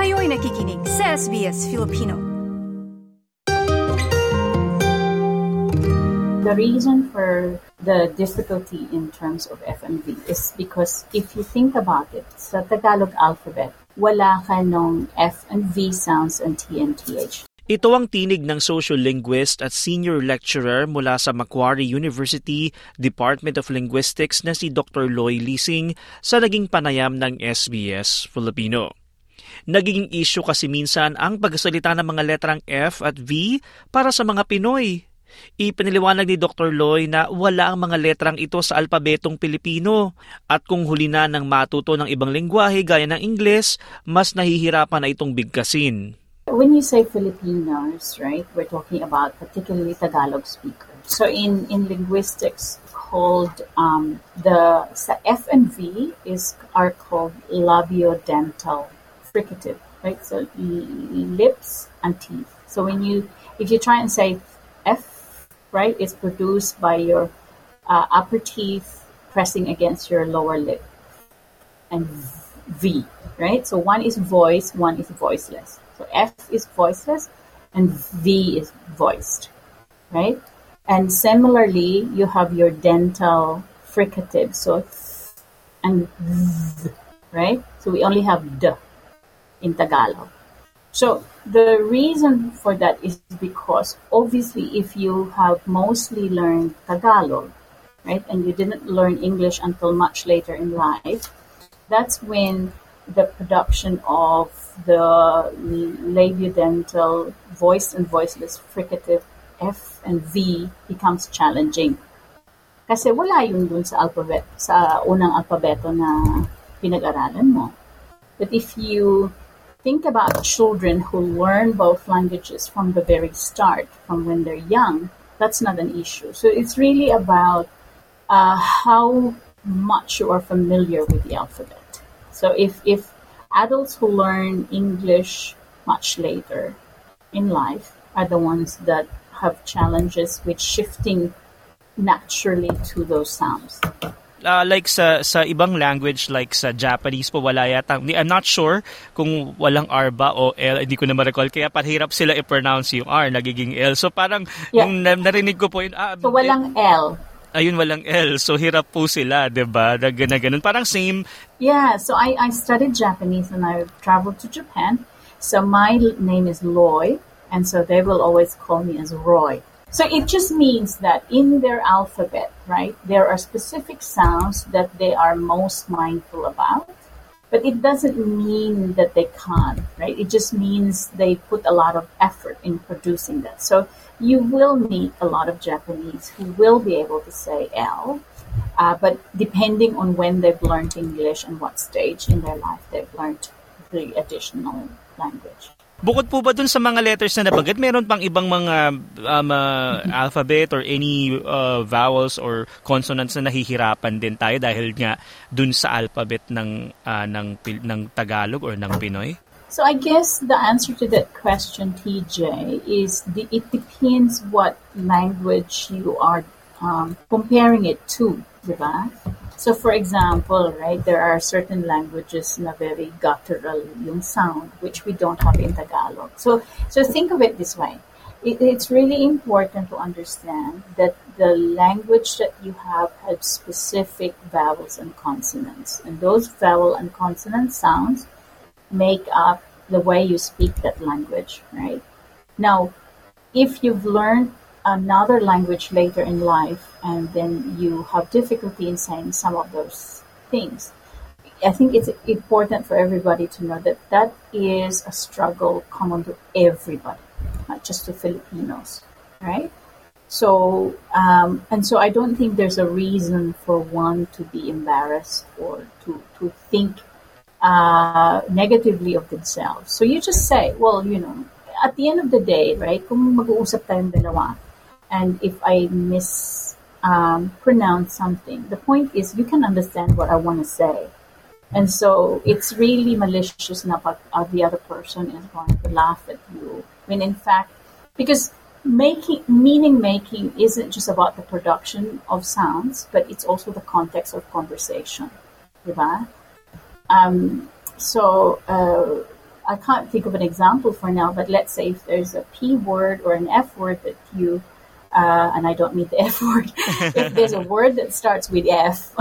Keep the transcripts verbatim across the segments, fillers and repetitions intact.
Kayo'y nakikinig sa S B S Filipino. The reason for the difficulty in terms of F and V is because if you think about it, sa Tagalog alphabet, wala ka nung F and V sounds and T and T H. Ito ang tinig ng social linguist at senior lecturer mula sa Macquarie University, Department of Linguistics na si Doctor Loy Lising sa naging panayam ng S B S Filipino. Naging issue kasi minsan ang pagsasalita ng mga letrang F at V para sa mga Pinoy. Ipiniliwanag ni Doctor Loy na wala ang mga letrang ito sa alpabetong Pilipino at kung huli na ng matuto ng ibang lengguwahe gaya ng Ingles, mas nahihirapan na itong bigkasin. When you say Filipinos, right, we're talking about particularly Tagalog speakers. So in, in linguistics, called um, the sa F and V is are called labiodental fricative, right? So lips and teeth. So when you if you try and say F, right, it's produced by your uh, upper teeth pressing against your lower lip, and V, right? So one is voice, one is voiceless. So F is voiceless, and V is voiced, right? And similarly, you have your dental fricative, so th and th, right? So we only have D in Tagalog. So the reason for that is because obviously if you have mostly learned Tagalog, right, and you didn't learn English until much later in life, that's when the production of the labiodental voiced and voiceless fricative F and V becomes challenging. Kasi wala yun dun sa alphabet, sa unang alpabeto na pinag-aralan mo. But if you think about children who learn both languages from the very start, from when they're young, that's not an issue. So it's really about uh, how much you are familiar with the alphabet. So if, if adults who learn English much later in life are the ones that have challenges with shifting naturally to those sounds. Uh, like sa sa ibang language like sa Japanese po wala yata. I'm not sure kung walang R ba o L, hindi ko na ma-recall kaya parang sila i-pronounce yung R, nagiging L. So parang yeah. yung narinig ko po yun, ah, so walang eh, L. Ayun, walang L. So hirap po sila, 'di ba? Na ganun. Parang same. Yeah, so I I studied Japanese and I traveled to Japan. So my name is Loy, and so they will always call me as Roy. So it just means that in their alphabet, right, there are specific sounds that they are most mindful about, but it doesn't mean that they can't, right? It just means they put a lot of effort in producing that. So you will meet a lot of Japanese who will be able to say L, uh, but depending on when they've learned English and what stage in their life they've learned the additional language. Bukod po ba dun sa mga letters na nabanggit, meron pang ibang mga um, uh, alphabet or any uh, vowels or consonants na nahihirapan din tayo dahil nga dun sa alphabet ng uh, ng ng Tagalog or ng Pinoy? So I guess the answer to that question, T J, is the, it depends what language you are um, comparing it to, diba? So for example, right, there are certain languages na very guttural yung sound, which we don't have in Tagalog. So so think of it this way. It, it's really important to understand that the language that you have has specific vowels and consonants. And those vowel and consonant sounds make up the way you speak that language, right? Now, if you've learned another language later in life and then you have difficulty in saying some of those things, I think it's important for everybody to know that that is a struggle common to everybody, not just to Filipinos, right? So, um, and so I don't think there's a reason for one to be embarrassed or to, to think uh, negatively of themselves. So you just say, well, you know, at the end of the day, right, kung mag-uusap tayong dalawa, and if I mispronounce um, something, the point is you can understand what I want to say. And so it's really malicious na pag uh, the other person is going to laugh at you. When in fact, because making meaning making isn't just about the production of sounds, but it's also the context of conversation. Diba? Um, so uh, I can't think of an example for now, but let's say if there's a P word or an F word that you, uh, and I don't mean the F word, if there's a word that starts with F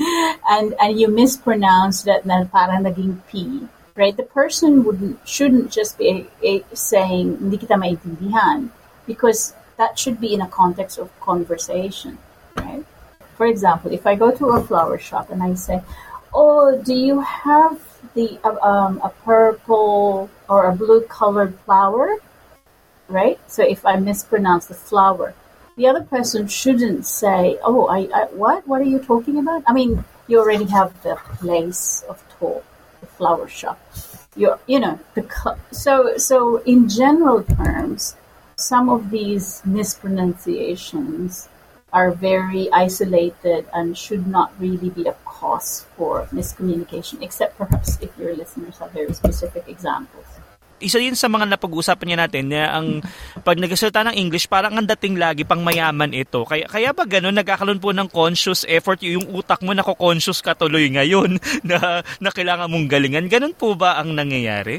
and, and you mispronounce that na parang naging P, right? The person wouldn't, shouldn't just be a, a, saying, hindi kita maintindihan, because that should be in a context of conversation, right? For example, if I go to a flower shop and I say, oh, do you have the uh, um, a purple or a blue colored flower, right? So if I mispronounce the flower, the other person shouldn't say, oh, I, I what? What are you talking about? I mean, you already have the place of talk, the flower shop. You you know the so so in general terms, some of these mispronunciations are very isolated and should not really be a cause for miscommunication, except perhaps if your listeners have very specific examples. Isa yun sa mga napag-uusapan niya natin na ang pag nagsasalita ng English, parang ang dating lagi pang mayaman ito. Kaya, kaya ba ganun, nagkakaroon po ng conscious effort, yung utak mo nako-conscious ka tuloy ngayon na, na kailangan mong galingan. Ganun po ba ang nangyayari?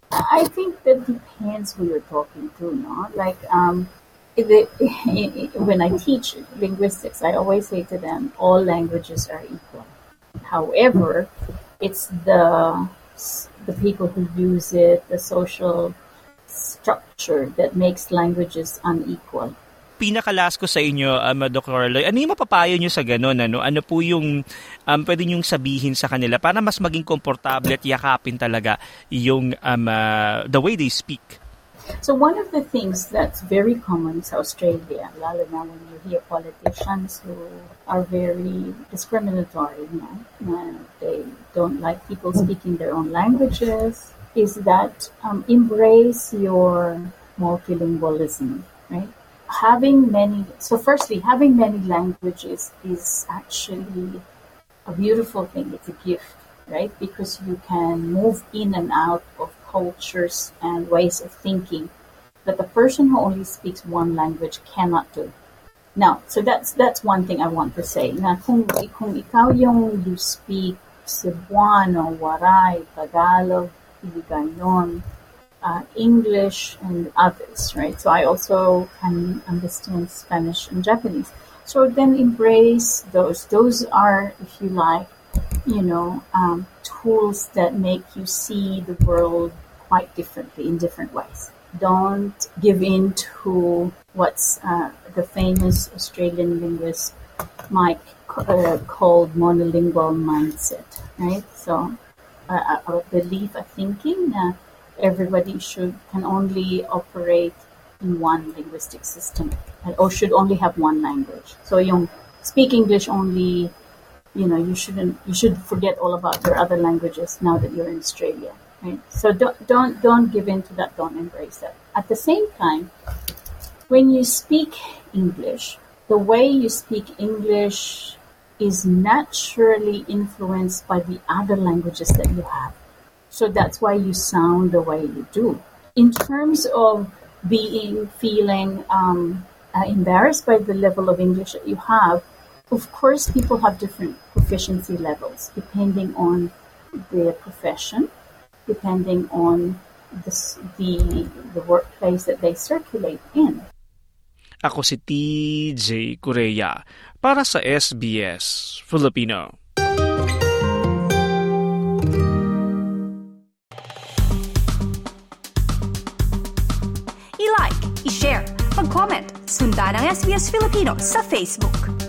I think that depends who you're talking to, no? Like, um, The, when I teach linguistics, I always say to them, all languages are equal. However, it's the the people who use it, the social structure that makes languages unequal. Pinakalas ko sa inyo, um, Doctor Loy, ano yung mapapayo nyo sa ganun? Ano, ano po yung um, pwede nyong sabihin sa kanila para mas maging komportable at yakapin talaga yung um, uh, the way they speak? So one of the things that's very common in Australia, lalo na when you hear politicians who are very discriminatory, you know, and they don't like people speaking their own languages, is that um, embrace your multilingualism, right? Having many, so firstly, having many languages is actually a beautiful thing. It's a gift, right? Because you can move in and out of cultures and ways of thinking that the person who only speaks one language cannot do. Now, so that's that's one thing I want to say. Na kung, kung ikaw yung you speak Cebuano, Waray, Tagalog, Hiligaynon, uh, English, and others, right? So I also can understand Spanish and Japanese. So then embrace those. Those are, if you like, you know, um, tools that make you see the world quite differently in different ways. Don't give in to what's uh, the famous Australian linguist Mike uh, called monolingual mindset, right? So uh, a belief, a thinking that everybody should can only operate in one linguistic system or should only have one language. So yung speak English only, you know, you shouldn't, you should forget all about your other languages now that you're in Australia, right? So don't, don't, don't give in to that. Don't embrace that. At the same time, when you speak English, the way you speak English is naturally influenced by the other languages that you have. So that's why you sound the way you do. In terms of being, feeling um, uh, embarrassed by the level of English that you have, of course, people have different proficiency levels depending on their profession, depending on the, the, the workplace that they circulate in. Ako si T J Correa para sa S B S Filipino. I-like, i-share, mag-comment, sundan ang S B S Filipino sa Facebook.